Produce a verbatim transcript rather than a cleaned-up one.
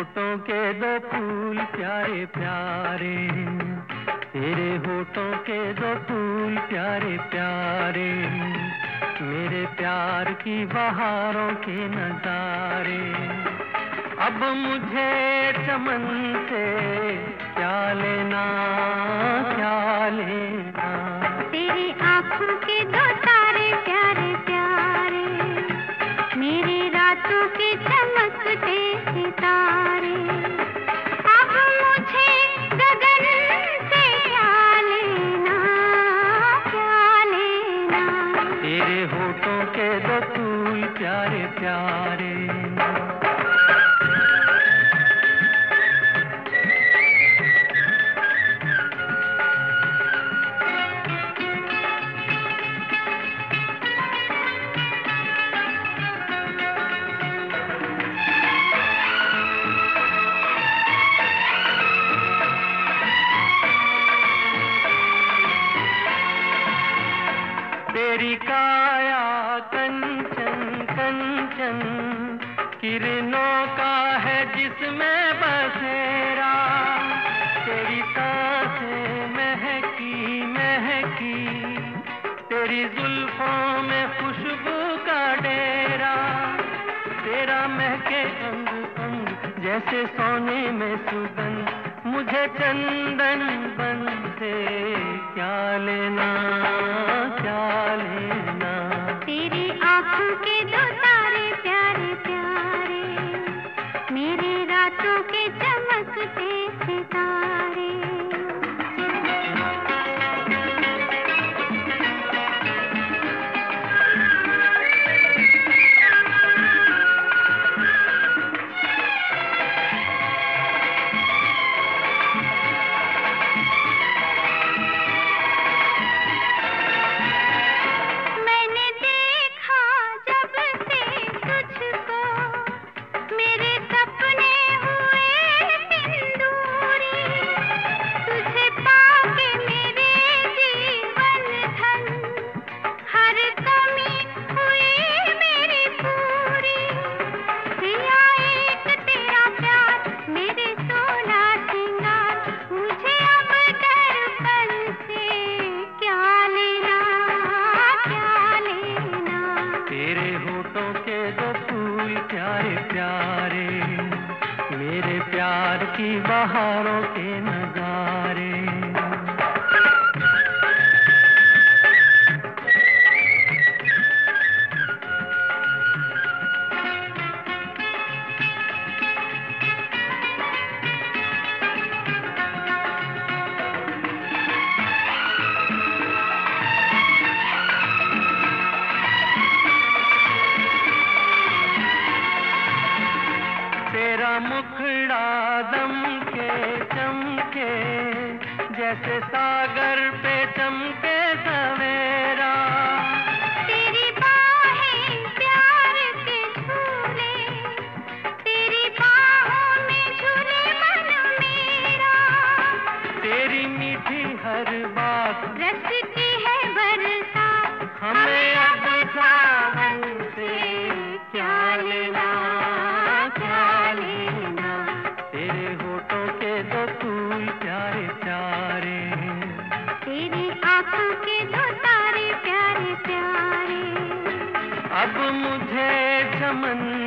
होठों के दो फूल प्यारे प्यारे, तेरे होठों के दो फूल प्यारे प्यारे, मेरे प्यार की बहारों के नजारे। अब मुझे चमन से क्या लेना क्या लेना, तेरी आँखों के दो तारे प्यारे प्यारे, मेरी रातों के चमकते सितारे। अब मुझे गगन से क्या लेना क्या लेना, तेरे होठों के दो फूल प्यारे प्यारे। तेरी काया कंचन कंचन, किरणों का है जिसमें बसेरा, तेरी सांसें महकी महकी, तेरी जुल्फों में खुशबू का डेरा, तेरा महके अंग अंग जैसे सोने में सुगंध, मुझे चंदन बन से क्या लेना क्या लेना, तेरी आँखों के दो तारे प्यारे प्यारे, मेरे रातों के चमकते सितारे। प्यारे प्यारे, मेरे प्यार की बहारों के नजारे। तेरा मुखड़ा दम के चमके, जैसे सागर पे चमके सवेरा, तेरी बाहें प्यार के झूले, तेरी बाहों में झूले मन मेरा, तेरी मीठी हर बात रचती है बरसात, हमें अब सावन से क्या लेना क्या लेना, तेरे होठों के दो फूल प्यारे प्यारे, तेरी आँखों के दो तारे प्यारे प्यारे। अब मुझे चमन